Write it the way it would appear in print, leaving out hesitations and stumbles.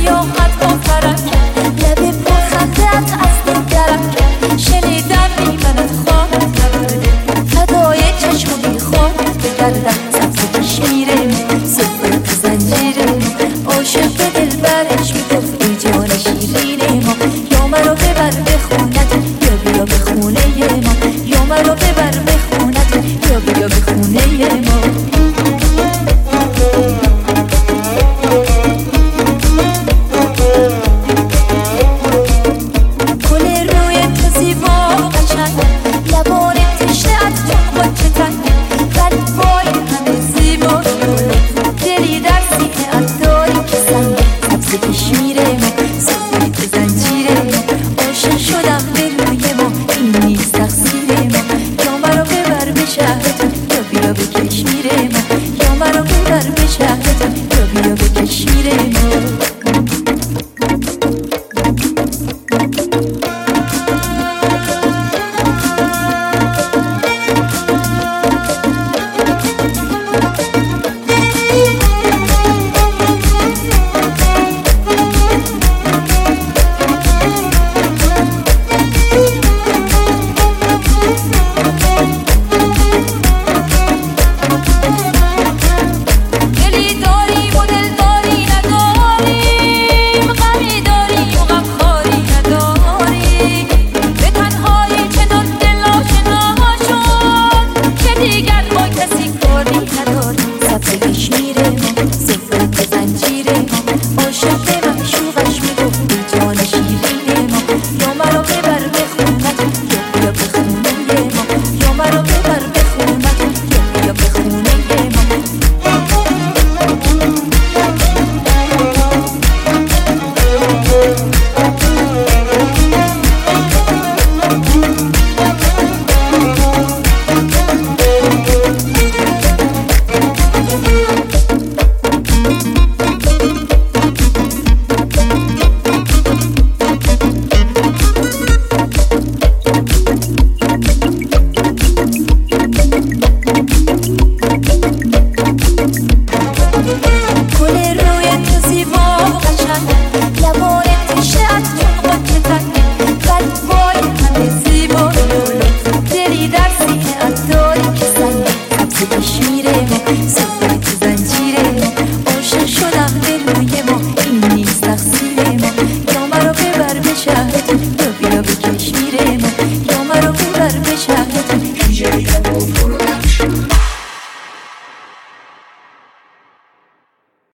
سیاحت با فرق لب پرخندت از دل درک شنیدم میمند خواهد نبوده فدای چشم و بیخواهد بگردم سبز کشمیره سفره تو زنجیره عاشق دلبرش میگفت ای جان شیرین ما یا مرا ببر به خونت یا بیا به خونه ما یا مرا ببر به خونت یا بیا به خونه ما کشمیره ما سفره تو زنجیره ما عاشق شدم به روی ما این نیست تقصیر ما یا مرا ببر به شهرتون یا بیا به کشمیره ما یا مرا ببر به شهرتون یا بیا به کشمیره ما کشمیره ما سفره تو زنجیره ما عاشق